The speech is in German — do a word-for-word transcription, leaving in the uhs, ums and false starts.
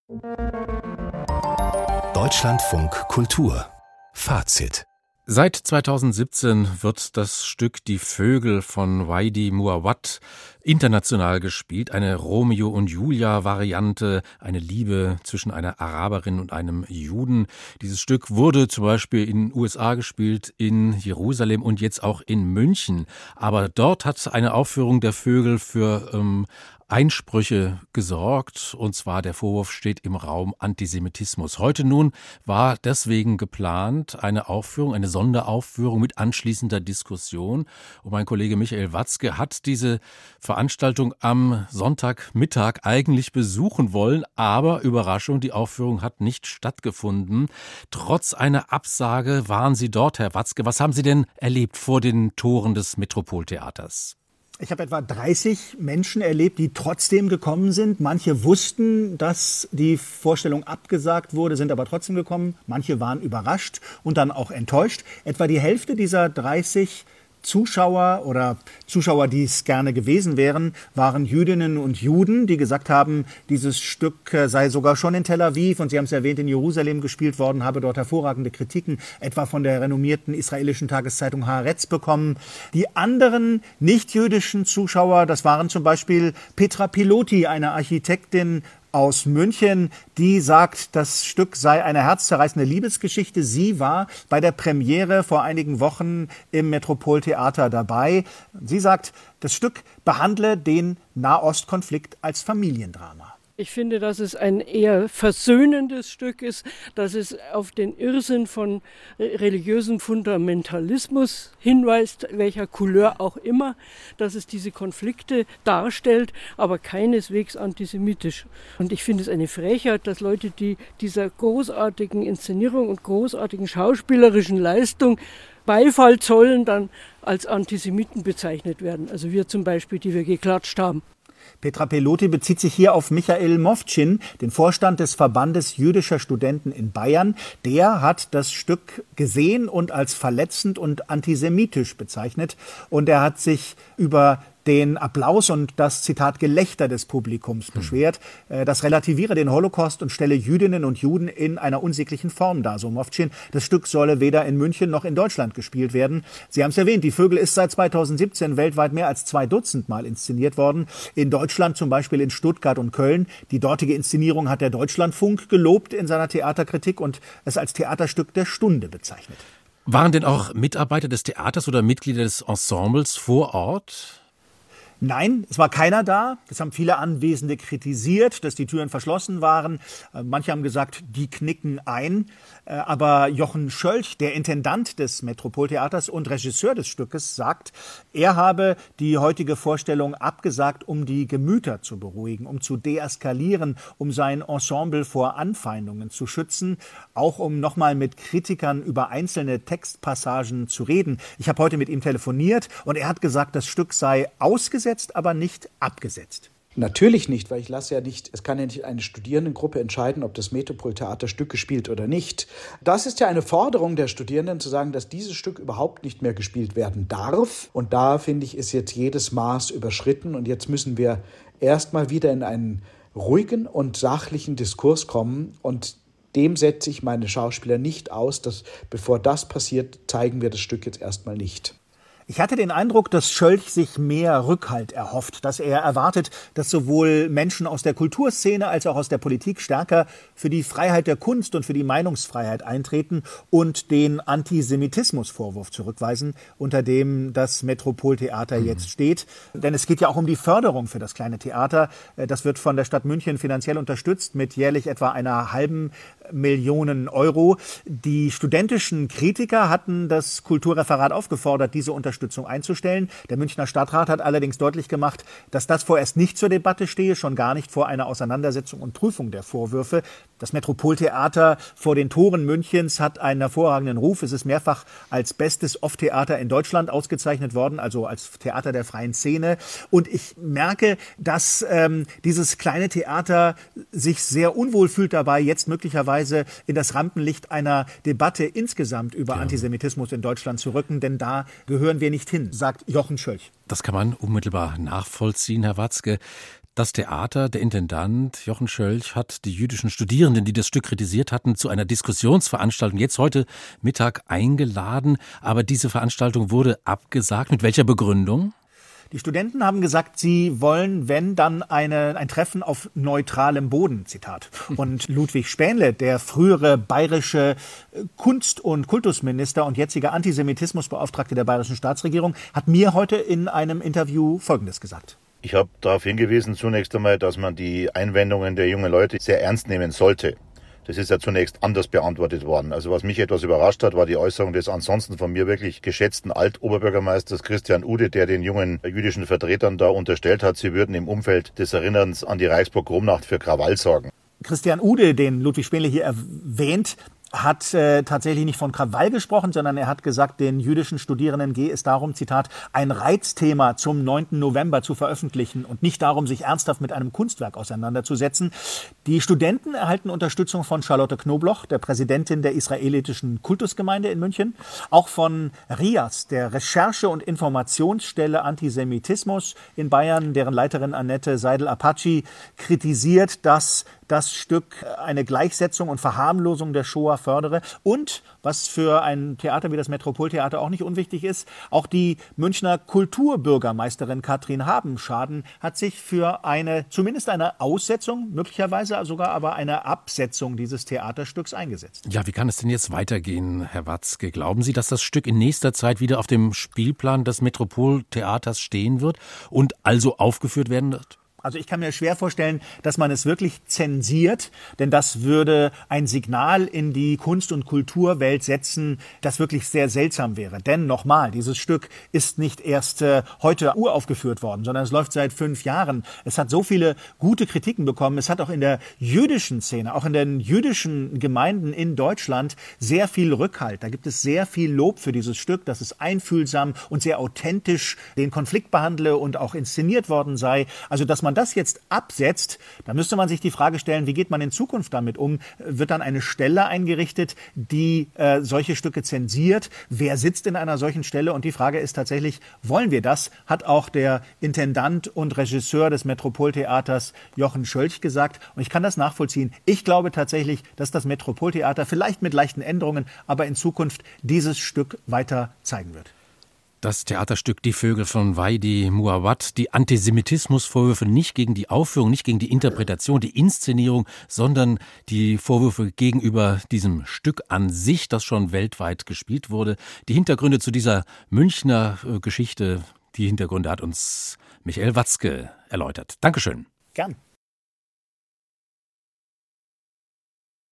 Deutschlandfunk Kultur Fazit. Seit zweitausendsiebzehn wird das Stück Die Vögel von Waidi Muawat international gespielt. Eine Romeo und Julia Variante, eine Liebe zwischen einer Araberin und einem Juden. Dieses Stück wurde zum Beispiel in den U S A gespielt, in Jerusalem und jetzt auch in München. Aber dort hat eine Aufführung der Vögel für ähm, Einsprüche gesorgt, und zwar der Vorwurf steht im Raum Antisemitismus. Heute nun war deswegen geplant eine Aufführung, eine Sonderaufführung mit anschließender Diskussion. Und mein Kollege Michael Watzke hat diese Veranstaltung am Sonntagmittag eigentlich besuchen wollen, aber Überraschung, die Aufführung hat nicht stattgefunden. Trotz einer Absage waren Sie dort, Herr Watzke. Was haben Sie denn erlebt vor den Toren des Metropoltheaters? Ich habe etwa dreißig Menschen erlebt, die trotzdem gekommen sind. Manche wussten, dass die Vorstellung abgesagt wurde, sind aber trotzdem gekommen. Manche waren überrascht und dann auch enttäuscht. Etwa die Hälfte dieser dreißig Zuschauer oder Zuschauer, die es gerne gewesen wären, waren Jüdinnen und Juden, die gesagt haben, dieses Stück sei sogar schon in Tel Aviv und Sie haben es erwähnt, in Jerusalem gespielt worden, habe dort hervorragende Kritiken, etwa von der renommierten israelischen Tageszeitung Haaretz bekommen. Die anderen nicht-jüdischen Zuschauer, das waren zum Beispiel Petra Piloti, eine Architektin aus München, die sagt, das Stück sei eine herzzerreißende Liebesgeschichte. Sie war bei der Premiere vor einigen Wochen im Metropoltheater dabei. Sie sagt, das Stück behandle den Nahostkonflikt als Familiendrama. Ich finde, dass es ein eher versöhnendes Stück ist, dass es auf den Irrsinn von religiösem Fundamentalismus hinweist, welcher Couleur auch immer, dass es diese Konflikte darstellt, aber keineswegs antisemitisch. Und ich finde es eine Frechheit, dass Leute, die dieser großartigen Inszenierung und großartigen schauspielerischen Leistung Beifall zollen, dann als Antisemiten bezeichnet werden. Also wir zum Beispiel, die wir geklatscht haben. Petra Piloti bezieht sich hier auf Michael Movcin, den Vorstand des Verbandes jüdischer Studenten in Bayern. Der hat das Stück gesehen und als verletzend und antisemitisch bezeichnet. Und er hat sich über den Applaus und das, Zitat, Gelächter des Publikums beschwert. Das relativiere den Holocaust und stelle Jüdinnen und Juden in einer unsäglichen Form dar, so Movcin. Das Stück solle weder in München noch in Deutschland gespielt werden. Sie haben es erwähnt, Die Vögel ist seit zweitausendsiebzehn weltweit mehr als zwei Dutzend Mal inszeniert worden. In Deutschland zum Beispiel in Stuttgart und Köln. Die dortige Inszenierung hat der Deutschlandfunk gelobt in seiner Theaterkritik und es als Theaterstück der Stunde bezeichnet. Waren denn auch Mitarbeiter des Theaters oder Mitglieder des Ensembles vor Ort? Nein, es war keiner da. Das haben viele Anwesende kritisiert, dass die Türen verschlossen waren. Manche haben gesagt, die knicken ein. Aber Jochen Schölch, der Intendant des Metropoltheaters und Regisseur des Stückes, sagt, er habe die heutige Vorstellung abgesagt, um die Gemüter zu beruhigen, um zu deeskalieren, um sein Ensemble vor Anfeindungen zu schützen, auch um nochmal mit Kritikern über einzelne Textpassagen zu reden. Ich habe heute mit ihm telefoniert und er hat gesagt, das Stück sei ausgesetzt, aber nicht abgesetzt. Natürlich nicht, weil ich lasse ja nicht, es kann ja nicht eine Studierendengruppe entscheiden, ob das Metropoltheater Stücke spielt oder nicht. Das ist ja eine Forderung der Studierenden, zu sagen, dass dieses Stück überhaupt nicht mehr gespielt werden darf. Und da, finde ich, ist jetzt jedes Maß überschritten. Und jetzt müssen wir erstmal wieder in einen ruhigen und sachlichen Diskurs kommen. Und dem setze ich meine Schauspieler nicht aus, dass bevor das passiert, zeigen wir das Stück jetzt erstmal nicht. Ich hatte den Eindruck, dass Schölch sich mehr Rückhalt erhofft, dass er erwartet, dass sowohl Menschen aus der Kulturszene als auch aus der Politik stärker für die Freiheit der Kunst und für die Meinungsfreiheit eintreten und den Antisemitismusvorwurf zurückweisen, unter dem das Metropoltheater mhm. jetzt steht. Denn es geht ja auch um die Förderung für das kleine Theater. Das wird von der Stadt München finanziell unterstützt mit jährlich etwa einer halben Million Euro. Die studentischen Kritiker hatten das Kulturreferat aufgefordert, diese Unterstützung einzustellen. Der Münchner Stadtrat hat allerdings deutlich gemacht, dass das vorerst nicht zur Debatte stehe, schon gar nicht vor einer Auseinandersetzung und Prüfung der Vorwürfe. Das Metropoltheater vor den Toren Münchens hat einen hervorragenden Ruf. Es ist mehrfach als bestes Off-Theater in Deutschland ausgezeichnet worden, also als Theater der freien Szene. Und ich merke, dass ähm, dieses kleine Theater sich sehr unwohl fühlt dabei, jetzt möglicherweise in das Rampenlicht einer Debatte insgesamt über ja. Antisemitismus in Deutschland zu rücken, denn da gehören wir nicht hin, sagt Jochen Schölch. Das kann man unmittelbar nachvollziehen, Herr Watzke. Das Theater, der Intendant Jochen Schölch hat die jüdischen Studierenden, die das Stück kritisiert hatten, zu einer Diskussionsveranstaltung jetzt heute Mittag eingeladen. Aber diese Veranstaltung wurde abgesagt. Mit welcher Begründung? Die Studenten haben gesagt, sie wollen, wenn, dann eine, ein Treffen auf neutralem Boden, Zitat. Und Ludwig Spähnle, der frühere bayerische Kunst- und Kultusminister und jetziger Antisemitismusbeauftragte der bayerischen Staatsregierung, hat mir heute in einem Interview Folgendes gesagt. Ich habe darauf hingewiesen zunächst einmal, dass man die Einwendungen der jungen Leute sehr ernst nehmen sollte. Das ist ja zunächst anders beantwortet worden. Also was mich etwas überrascht hat, war die Äußerung des ansonsten von mir wirklich geschätzten Altoberbürgermeisters Christian Ude, der den jungen jüdischen Vertretern da unterstellt hat, sie würden im Umfeld des Erinnerns an die Reichspogromnacht für Krawall sorgen. Christian Ude, den Ludwig Spähnle hier erwähnt, hat äh, tatsächlich nicht von Krawall gesprochen, sondern er hat gesagt, den jüdischen Studierenden gehe es darum, Zitat, ein Reizthema zum neunten November zu veröffentlichen und nicht darum, sich ernsthaft mit einem Kunstwerk auseinanderzusetzen. Die Studenten erhalten Unterstützung von Charlotte Knobloch, der Präsidentin der israelitischen Kultusgemeinde in München, auch von RIAS, der Recherche- und Informationsstelle Antisemitismus in Bayern, deren Leiterin Annette Seidel-Apache kritisiert, dass das Stück eine Gleichsetzung und Verharmlosung der Shoah fördere. Und, was für ein Theater wie das Metropoltheater auch nicht unwichtig ist, auch die Münchner Kulturbürgermeisterin Katrin Habenschaden hat sich für eine, zumindest eine Aussetzung, möglicherweise sogar aber eine Absetzung dieses Theaterstücks eingesetzt. Ja, wie kann es denn jetzt weitergehen, Herr Watzke? Glauben Sie, dass das Stück in nächster Zeit wieder auf dem Spielplan des Metropoltheaters stehen wird und also aufgeführt werden wird? Also ich kann mir schwer vorstellen, dass man es wirklich zensiert, denn das würde ein Signal in die Kunst- und Kulturwelt setzen, das wirklich sehr seltsam wäre. Denn nochmal, dieses Stück ist nicht erst äh, heute uraufgeführt worden, sondern es läuft seit fünf Jahren. Es hat so viele gute Kritiken bekommen. Es hat auch in der jüdischen Szene, auch in den jüdischen Gemeinden in Deutschland sehr viel Rückhalt. Da gibt es sehr viel Lob für dieses Stück, dass es einfühlsam und sehr authentisch den Konflikt behandle und auch inszeniert worden sei. Also dass man das jetzt absetzt, da müsste man sich die Frage stellen, wie geht man in Zukunft damit um? Wird dann eine Stelle eingerichtet, die äh, solche Stücke zensiert? Wer sitzt in einer solchen Stelle? Und die Frage ist tatsächlich, wollen wir das? Hat auch der Intendant und Regisseur des Metropoltheaters Jochen Schölch gesagt. Und ich kann das nachvollziehen. Ich glaube tatsächlich, dass das Metropoltheater vielleicht mit leichten Änderungen, aber in Zukunft dieses Stück weiter zeigen wird. Das Theaterstück Die Vögel von Waidi Muawat, die Antisemitismusvorwürfe nicht gegen die Aufführung, nicht gegen die Interpretation, die Inszenierung, sondern die Vorwürfe gegenüber diesem Stück an sich, das schon weltweit gespielt wurde. Die Hintergründe zu dieser Münchner Geschichte, die Hintergründe hat uns Michael Watzke erläutert. Dankeschön. Gern.